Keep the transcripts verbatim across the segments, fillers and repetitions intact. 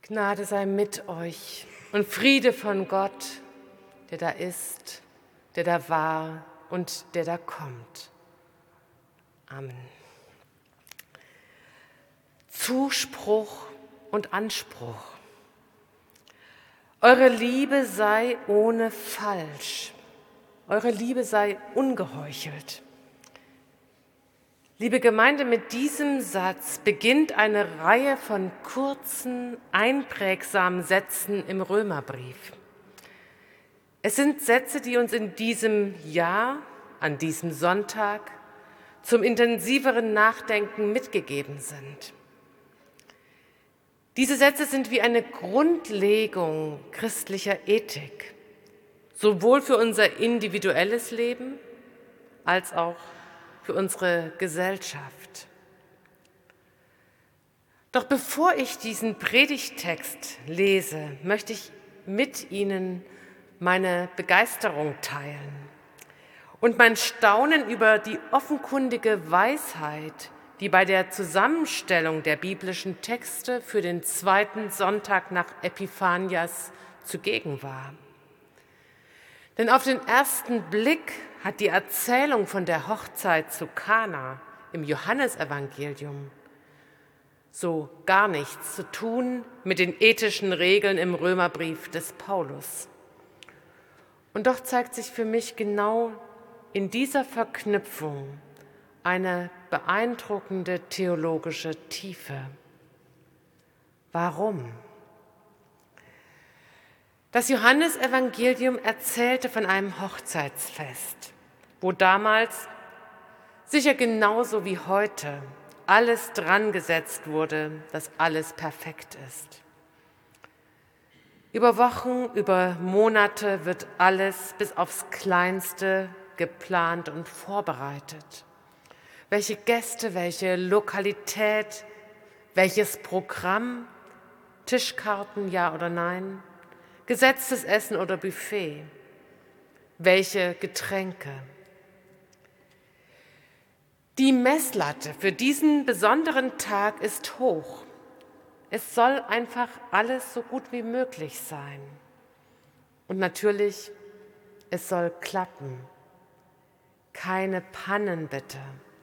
Gnade sei mit euch und Friede von Gott, der da ist, der da war und der da kommt. Amen. Zuspruch und Anspruch. Eure Liebe sei ohne Falsch. Eure Liebe sei ungeheuchelt. Liebe Gemeinde, mit diesem Satz beginnt eine Reihe von kurzen, einprägsamen Sätzen im Römerbrief. Es sind Sätze, die uns in diesem Jahr, an diesem Sonntag, zum intensiveren Nachdenken mitgegeben sind. Diese Sätze sind wie eine Grundlegung christlicher Ethik, sowohl für unser individuelles Leben als auch für unsere Gesellschaft. Doch bevor ich diesen Predigttext lese, möchte ich mit Ihnen meine Begeisterung teilen und mein Staunen über die offenkundige Weisheit, die bei der Zusammenstellung der biblischen Texte für den zweiten Sonntag nach Epiphanias zugegen war. Denn auf den ersten Blick hat die Erzählung von der Hochzeit zu Kana im Johannesevangelium so gar nichts zu tun mit den ethischen Regeln im Römerbrief des Paulus. Und doch zeigt sich für mich genau in dieser Verknüpfung eine beeindruckende theologische Tiefe. Warum? Das Johannesevangelium erzählte von einem Hochzeitsfest, wo damals, sicher genauso wie heute, alles dran gesetzt wurde, dass alles perfekt ist. Über Wochen, über Monate wird alles bis aufs Kleinste geplant und vorbereitet. Welche Gäste, welche Lokalität, welches Programm, Tischkarten, ja oder nein, gesetztes Essen oder Buffet, welche Getränke. Die Messlatte für diesen besonderen Tag ist hoch. Es soll einfach alles so gut wie möglich sein. Und natürlich, es soll klappen. Keine Pannen bitte.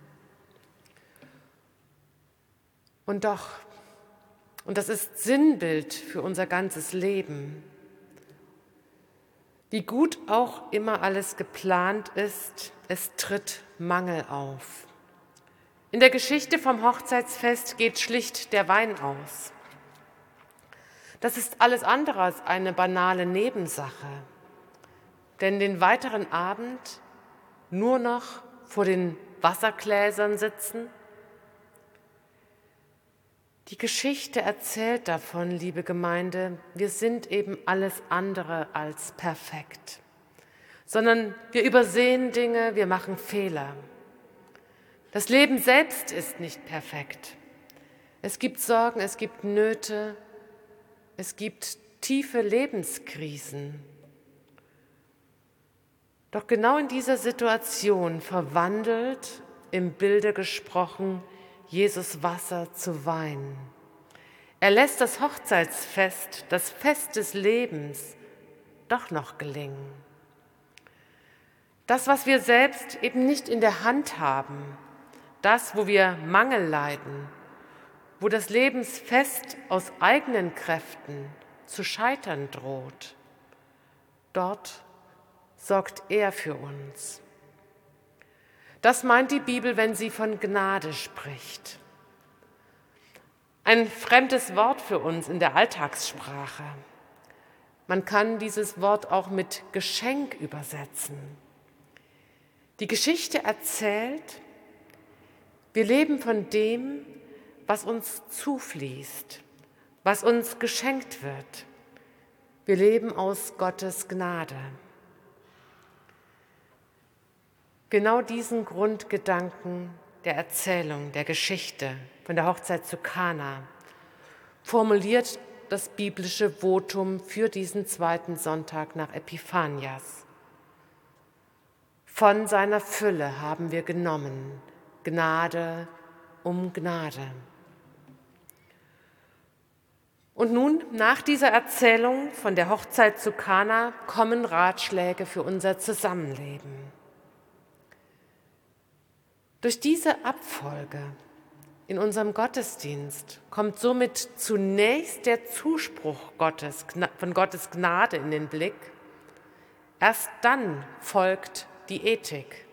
Und doch, und das ist Sinnbild für unser ganzes Leben, wie gut auch immer alles geplant ist, es tritt Mangel auf. In der Geschichte vom Hochzeitsfest geht schlicht der Wein aus. Das ist alles andere als eine banale Nebensache, denn den weiteren Abend nur noch vor den Wassergläsern sitzen. Die Geschichte erzählt davon, liebe Gemeinde, wir sind eben alles andere als perfekt, sondern wir übersehen Dinge, wir machen Fehler. Das Leben selbst ist nicht perfekt. Es gibt Sorgen, es gibt Nöte, es gibt tiefe Lebenskrisen. Doch genau in dieser Situation verwandelt, im Bilde gesprochen, Jesus Wasser zu Wein. Er lässt das Hochzeitsfest, das Fest des Lebens, doch noch gelingen. Das, was wir selbst eben nicht in der Hand haben, das, wo wir Mangel leiden, wo das Lebensfest aus eigenen Kräften zu scheitern droht, dort sorgt er für uns. Das meint die Bibel, wenn sie von Gnade spricht. Ein fremdes Wort für uns in der Alltagssprache. Man kann dieses Wort auch mit Geschenk übersetzen. Die Geschichte erzählt, wir leben von dem, was uns zufließt, was uns geschenkt wird. Wir leben aus Gottes Gnade. Genau diesen Grundgedanken der Erzählung, der Geschichte von der Hochzeit zu Kana formuliert das biblische Votum für diesen zweiten Sonntag nach Epiphanias. Von seiner Fülle haben wir genommen, Gnade um Gnade. Und nun, nach dieser Erzählung von der Hochzeit zu Kana, kommen Ratschläge für unser Zusammenleben. Durch diese Abfolge in unserem Gottesdienst kommt somit zunächst der Zuspruch Gottes, von Gottes Gnade in den Blick. Erst dann folgt die Ethik.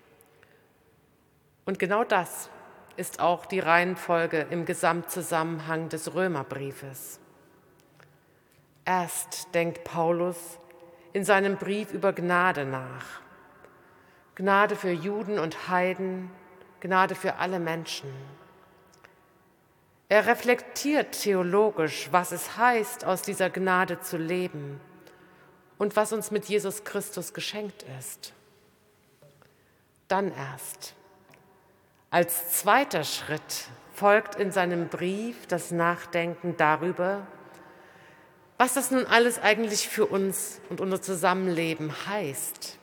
Und genau das ist auch die Reihenfolge im Gesamtzusammenhang des Römerbriefes. Erst denkt Paulus in seinem Brief über Gnade nach. Gnade für Juden und Heiden, Gnade für alle Menschen. Er reflektiert theologisch, was es heißt, aus dieser Gnade zu leben und was uns mit Jesus Christus geschenkt ist. Dann erst, als zweiter Schritt, folgt in seinem Brief das Nachdenken darüber, was das nun alles eigentlich für uns und unser Zusammenleben heißt.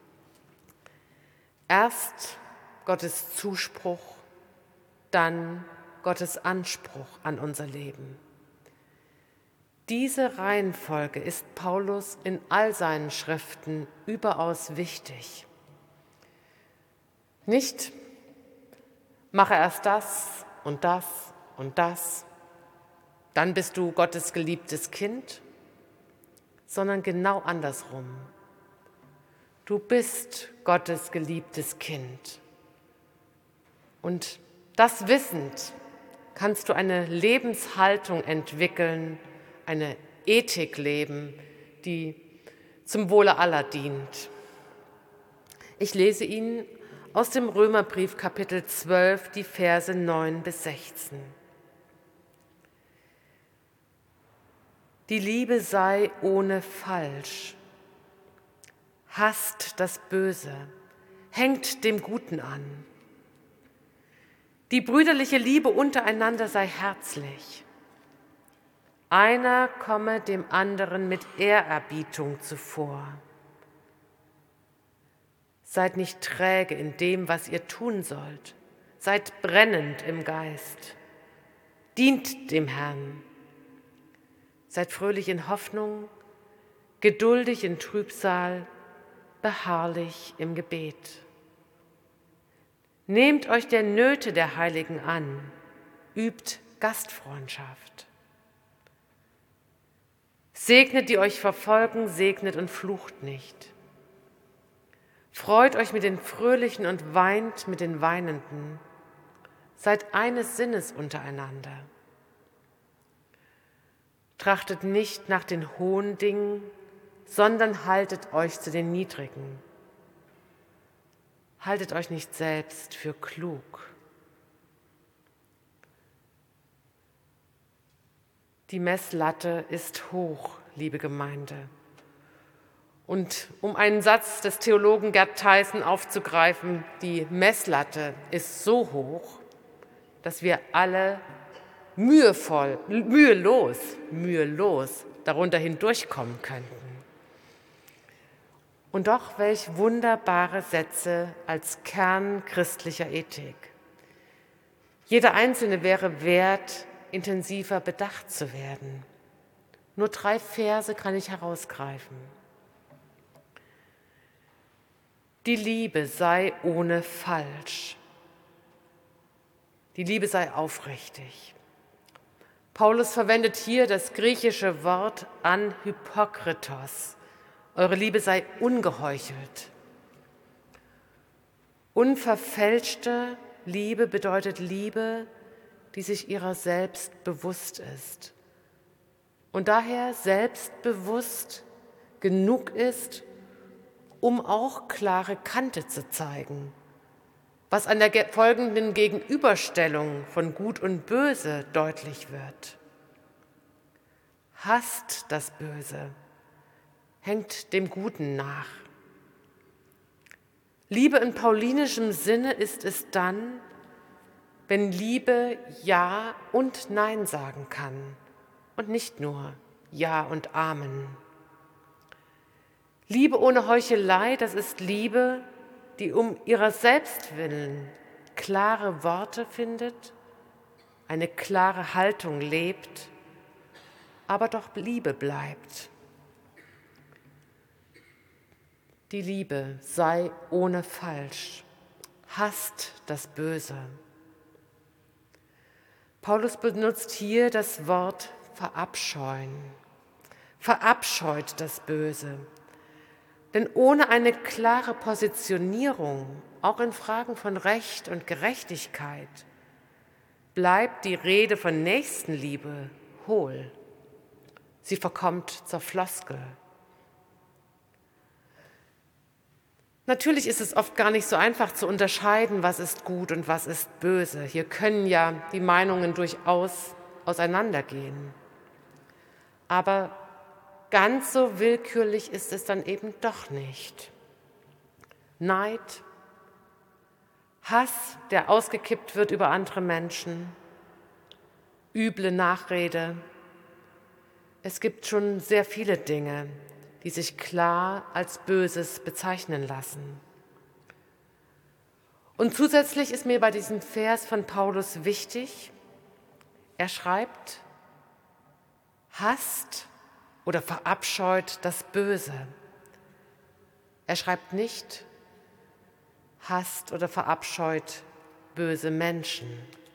Erst Gottes Zuspruch, dann Gottes Anspruch an unser Leben. Diese Reihenfolge ist Paulus in all seinen Schriften überaus wichtig. Nicht mache erst das und das und das, dann bist du Gottes geliebtes Kind, sondern genau andersrum. Du bist Gottes geliebtes Kind. Und das wissend kannst du eine Lebenshaltung entwickeln, eine Ethik leben, die zum Wohle aller dient. Ich lese Ihnen aus dem Römerbrief Kapitel zwölf die Verse neun bis sechzehn. Die Liebe sei ohne Falsch, hasst das Böse, hängt dem Guten an. Die brüderliche Liebe untereinander sei herzlich. Einer komme dem anderen mit Ehrerbietung zuvor. Seid nicht träge in dem, was ihr tun sollt. Seid brennend im Geist. Dient dem Herrn. Seid fröhlich in Hoffnung, geduldig in Trübsal, beharrlich im Gebet. Nehmt euch der Nöte der Heiligen an, übt Gastfreundschaft. Segnet, die euch verfolgen, segnet und flucht nicht. Freut euch mit den Fröhlichen und weint mit den Weinenden. Seid eines Sinnes untereinander. Trachtet nicht nach den hohen Dingen, sondern haltet euch zu den Niedrigen. Haltet euch nicht selbst für klug. Die Messlatte ist hoch, liebe Gemeinde. Und um einen Satz des Theologen Gerd Theissen aufzugreifen, die Messlatte ist so hoch, dass wir alle mühevoll, mühelos, mühelos darunter hindurchkommen könnten. Und doch welch wunderbare Sätze als Kern christlicher Ethik. Jeder Einzelne wäre wert, intensiver bedacht zu werden. Nur drei Verse kann ich herausgreifen. Die Liebe sei ohne Falsch. Die Liebe sei aufrichtig. Paulus verwendet hier das griechische Wort anhypokritos. Eure Liebe sei ungeheuchelt. Unverfälschte Liebe bedeutet Liebe, die sich ihrer selbst bewusst ist und daher selbstbewusst genug ist, um auch klare Kante zu zeigen, was an der folgenden Gegenüberstellung von Gut und Böse deutlich wird. Hasst das Böse, hängt dem Guten nach. Liebe in paulinischem Sinne ist es dann, wenn Liebe Ja und Nein sagen kann und nicht nur Ja und Amen. Liebe ohne Heuchelei, das ist Liebe, die um ihrer selbst willen klare Worte findet, eine klare Haltung lebt aber doch Liebe bleibt. Die Liebe sei ohne Falsch, hasst das Böse. Paulus benutzt hier das Wort verabscheuen. Verabscheut das Böse. Denn ohne eine klare Positionierung, auch in Fragen von Recht und Gerechtigkeit, bleibt die Rede von Nächstenliebe hohl. Sie verkommt zur Floskel. Natürlich ist es oft gar nicht so einfach zu unterscheiden, was ist gut und was ist böse. Hier können ja die Meinungen durchaus auseinandergehen. Aber ganz so willkürlich ist es dann eben doch nicht. Neid, Hass, der ausgekippt wird über andere Menschen, üble Nachrede. Es gibt schon sehr viele Dinge, die sich klar als Böses bezeichnen lassen. Und zusätzlich ist mir bei diesem Vers von Paulus wichtig, er schreibt, hasst oder verabscheut das Böse. Er schreibt nicht, hasst oder verabscheut böse Menschen.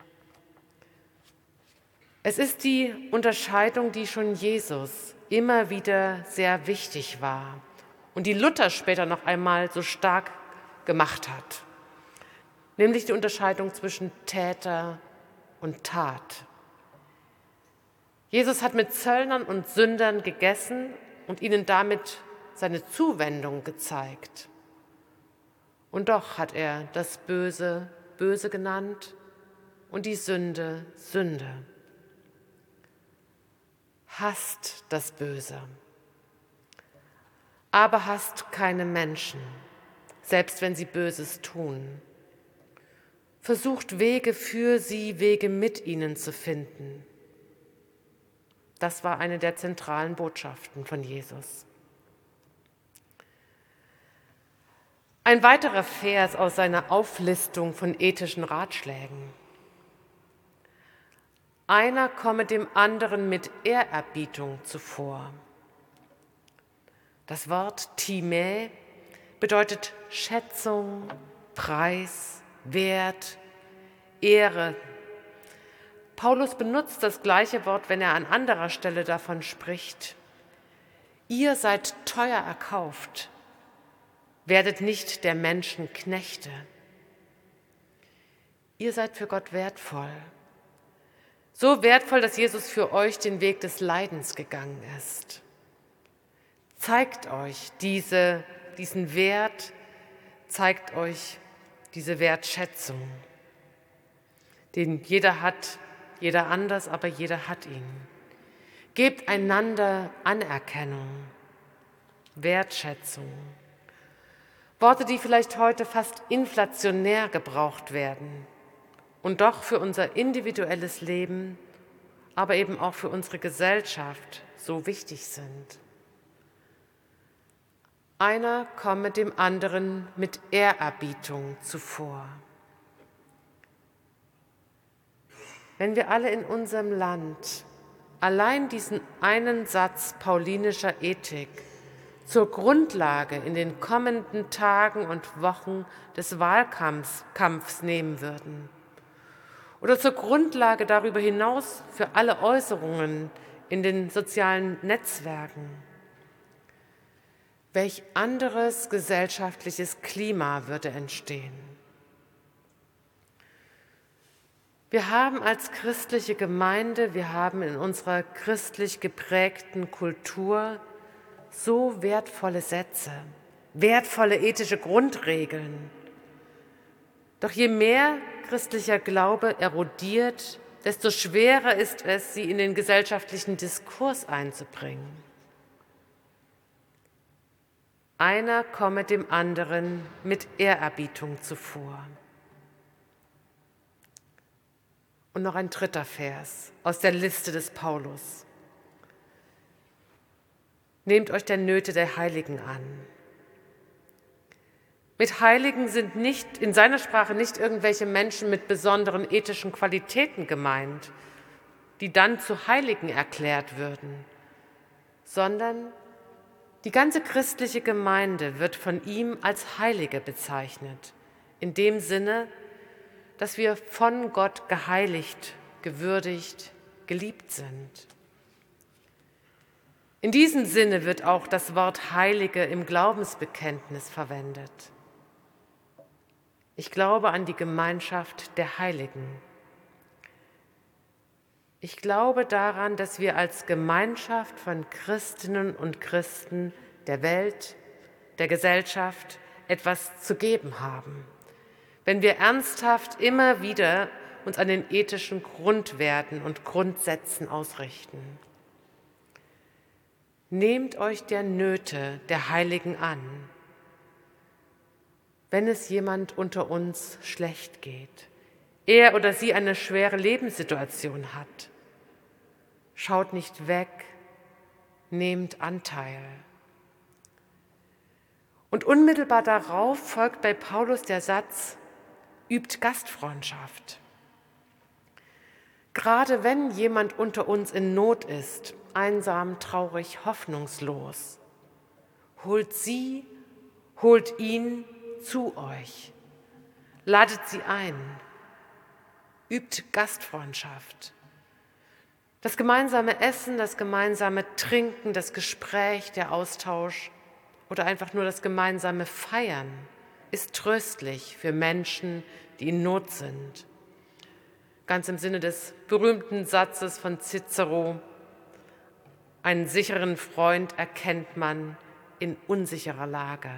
Es ist die Unterscheidung, die schon Jesus immer wieder sehr wichtig war und die Luther später noch einmal so stark gemacht hat, nämlich die Unterscheidung zwischen Täter und Tat. Jesus hat mit Zöllnern und Sündern gegessen und ihnen damit seine Zuwendung gezeigt. Und doch hat er das Böse böse genannt und die Sünde Sünde. Hasst das Böse, aber hasst keine Menschen, selbst wenn sie Böses tun. Versucht Wege für sie, Wege mit ihnen zu finden. Das war eine der zentralen Botschaften von Jesus. Ein weiterer Vers aus seiner Auflistung von ethischen Ratschlägen. Einer komme dem anderen mit Ehrerbietung zuvor. Das Wort Timä bedeutet Schätzung, Preis, Wert, Ehre. Paulus benutzt das gleiche Wort, wenn er an anderer Stelle davon spricht. Ihr seid teuer erkauft, werdet nicht der Menschen Knechte. Ihr seid für Gott wertvoll. So wertvoll, dass Jesus für euch den Weg des Leidens gegangen ist. Zeigt euch diese, diesen Wert, zeigt euch diese Wertschätzung, den jeder hat, jeder anders, aber jeder hat ihn. Gebt einander Anerkennung, Wertschätzung. Worte, die vielleicht heute fast inflationär gebraucht werden und doch für unser individuelles Leben, aber eben auch für unsere Gesellschaft so wichtig sind. Einer komme dem anderen mit Ehrerbietung zuvor. Wenn wir alle in unserem Land allein diesen einen Satz paulinischer Ethik zur Grundlage in den kommenden Tagen und Wochen des Wahlkampfs Kampfs nehmen würden oder zur Grundlage darüber hinaus für alle Äußerungen in den sozialen Netzwerken, welch anderes gesellschaftliches Klima würde entstehen? Wir haben als christliche Gemeinde, wir haben in unserer christlich geprägten Kultur so wertvolle Sätze, wertvolle ethische Grundregeln. Doch je mehr christlicher Glaube erodiert, desto schwerer ist es, sie in den gesellschaftlichen Diskurs einzubringen. Einer komme dem anderen mit Ehrerbietung zuvor. Und noch ein dritter Vers aus der Liste des Paulus. Nehmt euch der Nöte der Heiligen an. Mit Heiligen sind nicht, in seiner Sprache nicht irgendwelche Menschen mit besonderen ethischen Qualitäten gemeint, die dann zu Heiligen erklärt würden, sondern die ganze christliche Gemeinde wird von ihm als Heilige bezeichnet, in dem Sinne, dass wir von Gott geheiligt, gewürdigt, geliebt sind. In diesem Sinne wird auch das Wort Heilige im Glaubensbekenntnis verwendet. Ich glaube an die Gemeinschaft der Heiligen. Ich glaube daran, dass wir als Gemeinschaft von Christinnen und Christen der Welt, der Gesellschaft etwas zu geben haben, wenn wir ernsthaft immer wieder uns an den ethischen Grundwerten und Grundsätzen ausrichten. Nehmt euch der Nöte der Heiligen an, wenn es jemand unter uns schlecht geht, er oder sie eine schwere Lebenssituation hat. Schaut nicht weg, nehmt Anteil. Und unmittelbar darauf folgt bei Paulus der Satz, übt Gastfreundschaft. Gerade wenn jemand unter uns in Not ist, einsam, traurig, hoffnungslos, holt sie, holt ihn zu euch, ladet sie ein, übt Gastfreundschaft. Das gemeinsame Essen, das gemeinsame Trinken, das Gespräch, der Austausch oder einfach nur das gemeinsame Feiern ist tröstlich für Menschen, die in Not sind. Ganz im Sinne des berühmten Satzes von Cicero, einen sicheren Freund erkennt man in unsicherer Lage.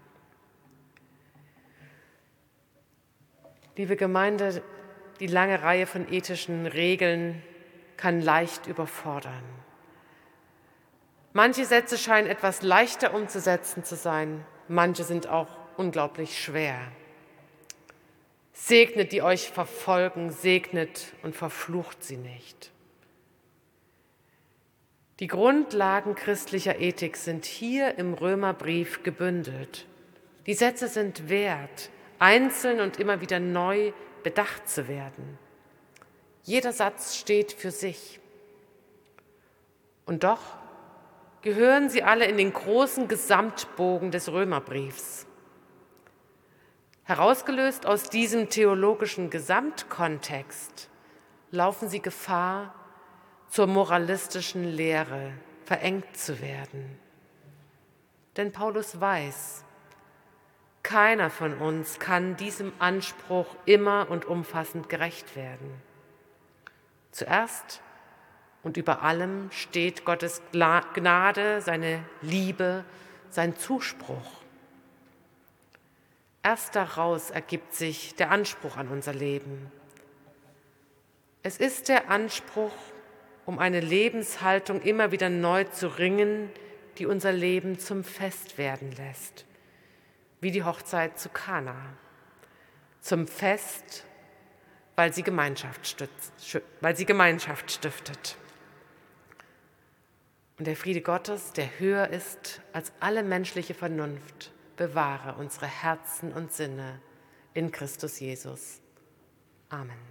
Liebe Gemeinde, die lange Reihe von ethischen Regeln kann leicht überfordern. Manche Sätze scheinen etwas leichter umzusetzen zu sein, manche sind auch unglaublich schwer. Segnet, die euch verfolgen, segnet und verflucht sie nicht. Die Grundlagen christlicher Ethik sind hier im Römerbrief gebündelt. Die Sätze sind wert, einzeln und immer wieder neu bedacht zu werden. Jeder Satz steht für sich. Und doch gehören sie alle in den großen Gesamtbogen des Römerbriefs. Herausgelöst aus diesem theologischen Gesamtkontext laufen sie Gefahr, zur moralistischen Lehre verengt zu werden. Denn Paulus weiß, keiner von uns kann diesem Anspruch immer und umfassend gerecht werden. Zuerst und über allem steht Gottes Gnade, seine Liebe, sein Zuspruch. Erst daraus ergibt sich der Anspruch an unser Leben. Es ist der Anspruch, um eine Lebenshaltung immer wieder neu zu ringen, die unser Leben zum Fest werden lässt, wie die Hochzeit zu Kana. Zum Fest, weil sie Gemeinschaft stützt, weil sie Gemeinschaft stiftet. Und der Friede Gottes, der höher ist als alle menschliche Vernunft, bewahre unsere Herzen und Sinne in Christus Jesus. Amen.